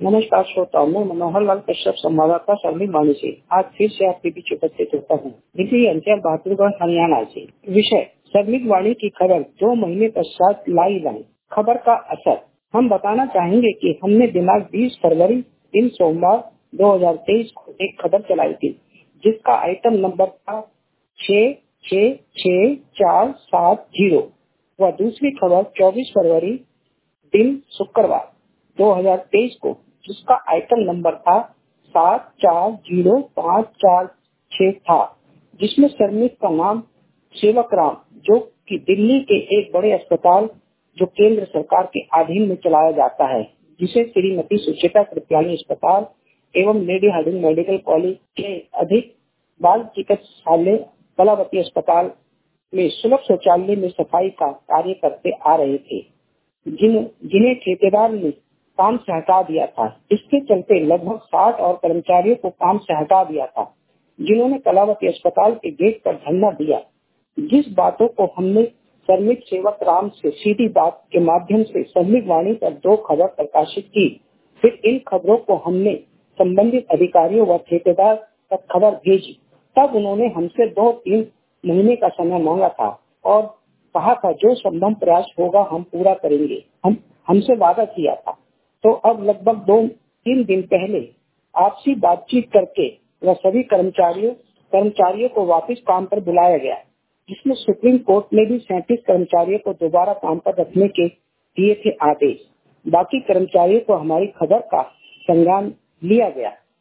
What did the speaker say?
नमस्कार श्रोताओं, मैं मनोहर लाल कश्यप, संवाददाता श्रमिक वाणी से आज फिर से आपके बीच उपस्थित होता हूँ। दिल्ली अंचल बहादुरगढ़ हरियाणा से। विषय श्रमिक वाणी की खबर 2 महीने पश्चात लाई जाए। खबर का असर हम बताना चाहेंगे कि हमने दिनांक 20 फरवरी दिन सोमवार 2023 को एक खबर चलाई थी, जिसका आइटम नंबर था 666470 व दूसरी खबर 24 फरवरी दिन शुक्रवार 2023 को, जिसका आइटम नंबर था 740546 था, जिसमें श्रमिक का नाम सेवक राम, जो कि दिल्ली के एक बड़े अस्पताल जो केंद्र सरकार के अधीन में चलाया जाता है, जिसे श्रीमती सुचेता कृपलानी अस्पताल एवं लेडी हार्डिंग मेडिकल कॉलेज के अधिक बाल चिकित्सालय कलावती अस्पताल में सुलभ शौचालय में सफाई का कार्य करते आ रहे थे, जिन्हें ठेकेदार ने काम से हटा दिया था। इसके चलते लगभग 60 और कर्मचारियों को काम से हटा दिया था, जिन्होंने कलावती अस्पताल के गेट पर धरना दिया। जिस बातों को हमने श्रमिक सेवक राम से सीधी बात के माध्यम से श्रमिक वाणी पर 2 खबर प्रकाशित की। फिर इन खबरों को हमने संबंधित अधिकारियों व ठेकेदार तक खबर भेजी। तब उन्होंने हमसे 2-3 महीने का समय मांगा था और कहा था जो संभव प्रयास होगा हम पूरा करेंगे। हमसे वादा किया था। तो अब लगभग 2-3 दिन पहले आपसी बातचीत करके वह सभी कर्मचारियों को वापस काम पर बुलाया गया, जिसमें सुप्रीम कोर्ट ने भी 37 कर्मचारियों को दोबारा काम पर रखने के दिए थे आदेश। बाकी कर्मचारियों को हमारी खबर का संज्ञान लिया गया।